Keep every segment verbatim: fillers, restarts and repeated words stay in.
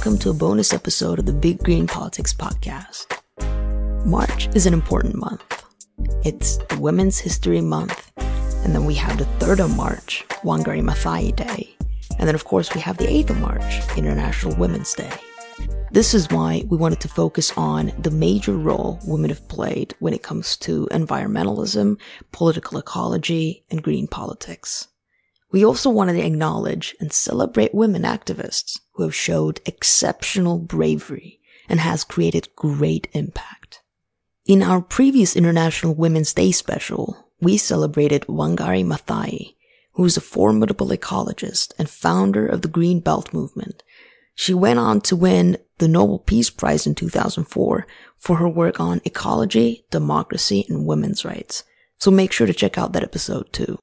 welcome to a bonus episode of the Big Green Politics Podcast. March is an important month. It's the Women's History Month, and then we have the third of March, Wangari Maathai Day, and then of course we have the eighth of March, International Women's Day. This is why we wanted to focus on the major role women have played when it comes to environmentalism, political ecology, and green politics. We also wanted to acknowledge and celebrate women activists who have showed exceptional bravery and has created great impact. In our previous International Women's Day special, we celebrated Wangari Maathai, who is a formidable ecologist and founder of the Green Belt movement. She went on to win the Nobel Peace Prize in two thousand four for her work on ecology, democracy, and women's rights. So make sure to check out that episode too.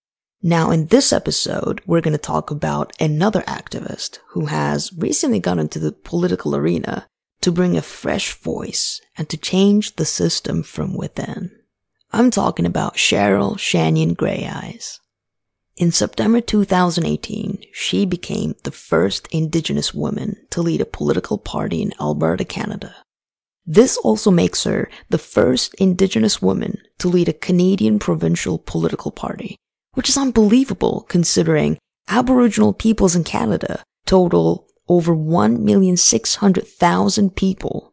Now in this episode, we're going to talk about another activist who has recently gone into the political arena to bring a fresh voice and to change the system from within. I'm talking about Cheryl Chanian Greyeyes. In September two thousand eighteen, she became the first Indigenous woman to lead a political party in Alberta, Canada. This also makes her the first Indigenous woman to lead a Canadian provincial political party, which is unbelievable considering Aboriginal peoples in Canada total over one million six hundred thousand people,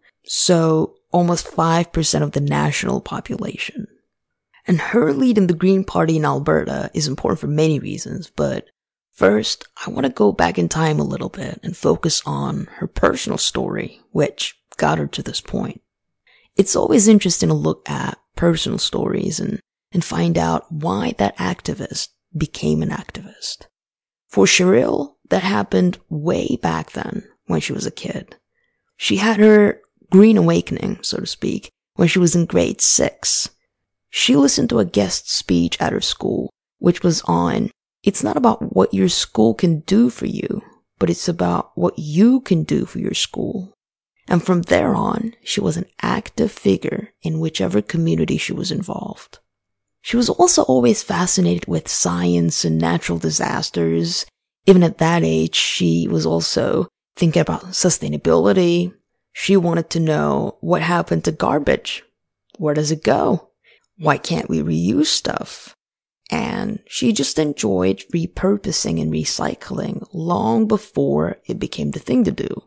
so almost five percent of the national population. And her lead in the Green Party in Alberta is important for many reasons, but first, I want to go back in time a little bit and focus on her personal story, which got her to this point. It's always interesting to look at personal stories and, and find out why that activist became an activist. For Cheryl, that happened way back then when she was a kid. She had her green awakening, so to speak, when she was in grade six. She listened to a guest speech at her school, which was on, it's not about what your school can do for you, but it's about what you can do for your school. And from there on, she was an active figure in whichever community she was involved. She was also always fascinated with science and natural disasters. Even at that age, she was also thinking about sustainability. She wanted to know what happened to garbage. Where does it go? Why can't we reuse stuff? And she just enjoyed repurposing and recycling long before it became the thing to do.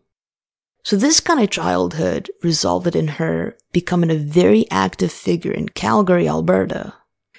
So this kind of childhood resulted in her becoming a very active figure in Calgary, Alberta.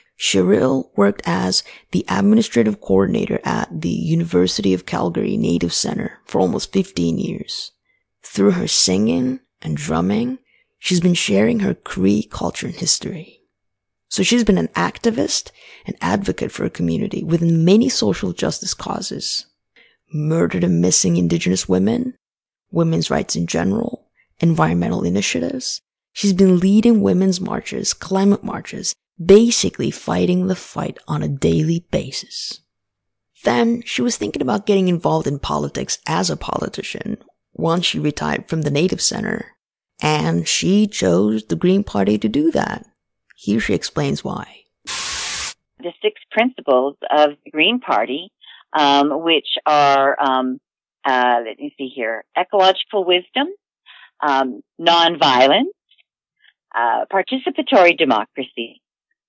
Cheryl worked as the administrative coordinator at the University of Calgary Native Center for almost fifteen years. Through her singing and drumming, she's been sharing her Cree culture and history. So she's been an activist and advocate for her community within many social justice causes. Murdered and missing Indigenous women, women's rights in general, environmental initiatives. She's been leading women's marches, climate marches, basically fighting the fight on a daily basis. Then she was thinking about getting involved in politics as a politician once she retired from the Native Center, and she chose the Green Party to do that. Here she explains why. The six principles of the Green Party, um, which are, um, uh, let me see here, ecological wisdom, um, nonviolence, uh, participatory democracy,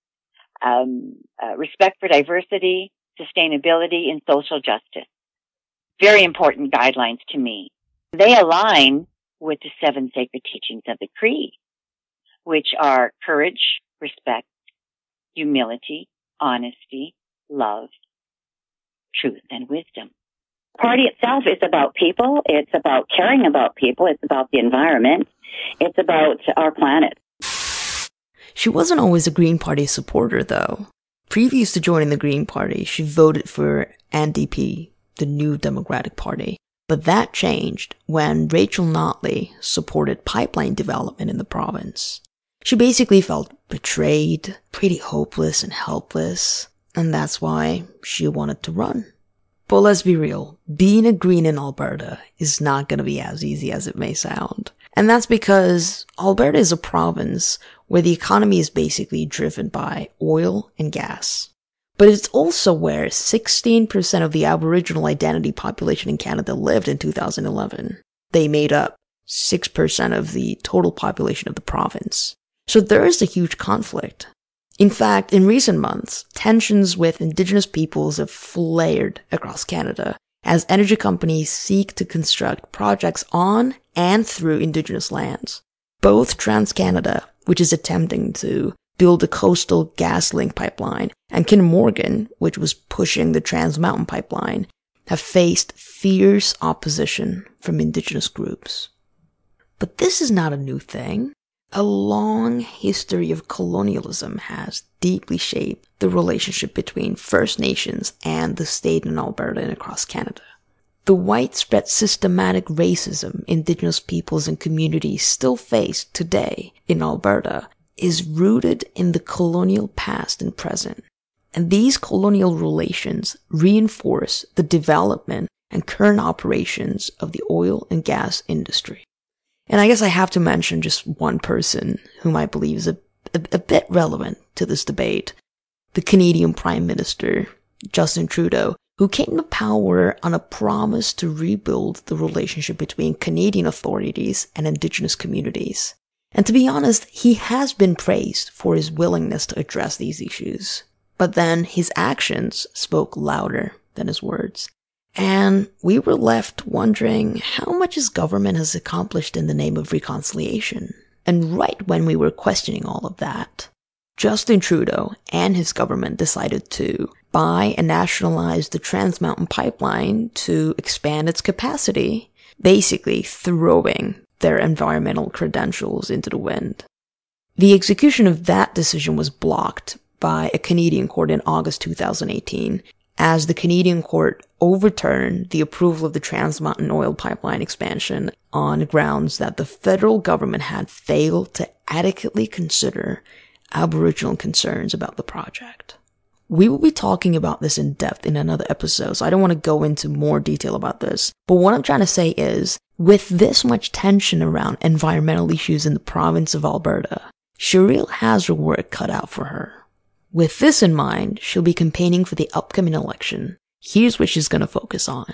um, uh, respect for diversity, sustainability, and social justice. Very important guidelines to me. They align with the seven sacred teachings of the Cree, which are courage, respect, humility, honesty, love, truth, and wisdom. The party itself is about people. It's about caring about people. It's about the environment. It's about our planet. She wasn't always a Green Party supporter, though. Previous to joining the Green Party, she voted for N D P, the New Democratic Party. But that changed when Rachel Notley supported pipeline development in the province. She basically felt betrayed, pretty hopeless and helpless, and that's why she wanted to run. But let's be real, being a Green in Alberta is not going to be as easy as it may sound. And that's because Alberta is a province where the economy is basically driven by oil and gas. But it's also where sixteen percent of the Aboriginal identity population in Canada lived in two thousand eleven. They made up six percent of the total population of the province. So there is a huge conflict. In fact, in recent months, tensions with Indigenous peoples have flared across Canada as energy companies seek to construct projects on and through Indigenous lands. Both TransCanada, which is attempting to build a coastal gas link pipeline, and Kinder Morgan, which was pushing the Trans Mountain pipeline, have faced fierce opposition from Indigenous groups. But this is not a new thing. A long history of colonialism has deeply shaped the relationship between First Nations and the state in Alberta and across Canada. The widespread systematic racism Indigenous peoples and communities still face today in Alberta is rooted in the colonial past and present. And these colonial relations reinforce the development and current operations of the oil and gas industry. And I guess I have to mention just one person whom I believe is a, a, a bit relevant to this debate. The Canadian Prime Minister, Justin Trudeau, who came to power on a promise to rebuild the relationship between Canadian authorities and Indigenous communities. And to be honest, he has been praised for his willingness to address these issues. But then his actions spoke louder than his words. And we were left wondering how much his government has accomplished in the name of reconciliation. And right when we were questioning all of that, Justin Trudeau and his government decided to buy and nationalize the Trans Mountain pipeline to expand its capacity, basically throwing their environmental credentials into the wind. The execution of that decision was blocked by a Canadian court in August two thousand eighteen, as the Canadian court overturned the approval of the Trans Mountain oil pipeline expansion on grounds that the federal government had failed to adequately consider Aboriginal concerns about the project. We will be talking about this in depth in another episode, so I don't want to go into more detail about this. But what I'm trying to say is, with this much tension around environmental issues in the province of Alberta, Cheryl has her work cut out for her. With this in mind, she'll be campaigning for the upcoming election. Here's what she's going to focus on.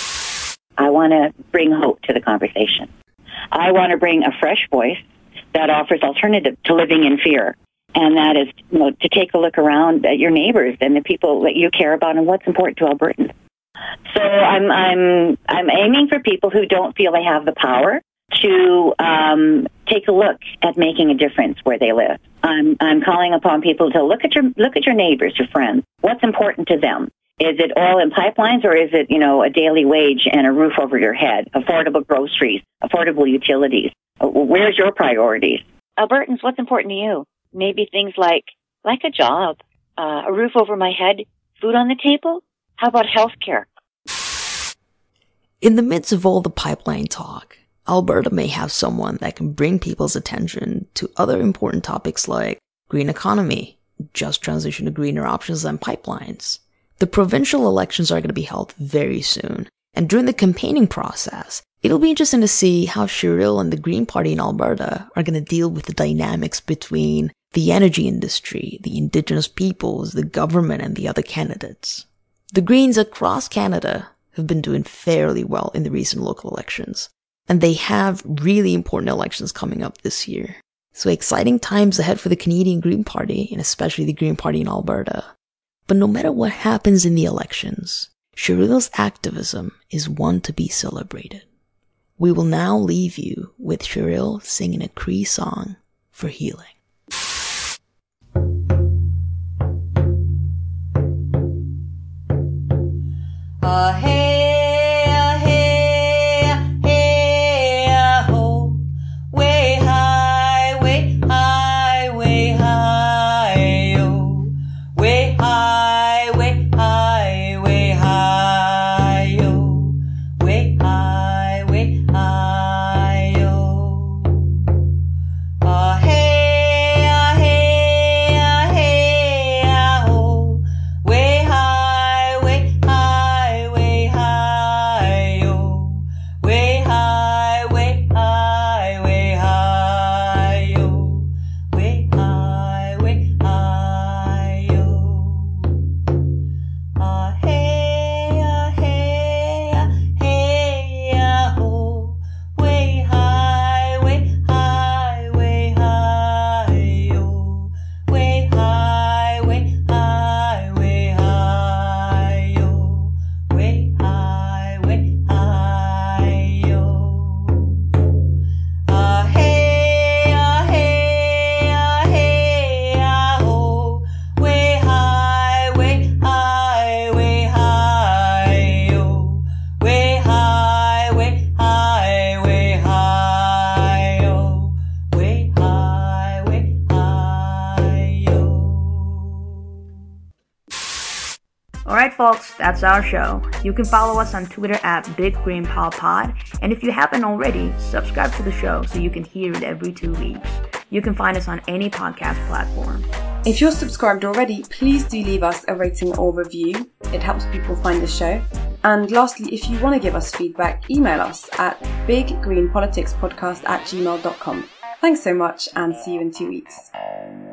I want to bring hope to the conversation. I want to bring a fresh voice that offers alternative to living in fear. And that is, you know, to take a look around at your neighbors and the people that you care about and what's important to Albertans. So I'm I'm I'm aiming for people who don't feel they have the power to um, take a look at making a difference where they live. I'm I'm calling upon people to look at your look at your neighbors, your friends. What's important to them? Is it oil and pipelines, or is it, you know, a daily wage and a roof over your head, affordable groceries, affordable utilities? Where's your priorities? Albertans, what's important to you? Maybe things like like a job, uh, a roof over my head, food on the table. How about healthcare? In the midst of all the pipeline talk, Alberta may have someone that can bring people's attention to other important topics like green economy, just transition to greener options and pipelines. The provincial elections are going to be held very soon, and during the campaigning process, it'll be interesting to see how Cheryl and the Green Party in Alberta are going to deal with the dynamics between the energy industry, the Indigenous peoples, the government, and the other candidates. The Greens across Canada have been doing fairly well in the recent local elections, and they have really important elections coming up this year. So exciting times ahead for the Canadian Green Party, and especially the Green Party in Alberta. But no matter what happens in the elections, Cheryl's activism is one to be celebrated. We will now leave you with Cheryl singing a Cree song for healing. Uh, hey, uh, hey, uh, hey, uh, ho. Way high, way high, way high, yo. Way high, way high, way high, yo. Way high, way high, yo. Uh, hey, uh, hey, uh, hey, uh, ho. Way high, way high, way Alright folks, that's our show. You can follow us on Twitter at Big Green Paw Pod, and if you haven't already, subscribe to the show so you can hear it every two weeks. You can find us on any podcast platform. If you're subscribed already, please do leave us a rating or review. It helps people find the show. And lastly, if you want to give us feedback, email us at biggreenpoliticspodcast at gmail dot com. Thanks so much and see you in two weeks.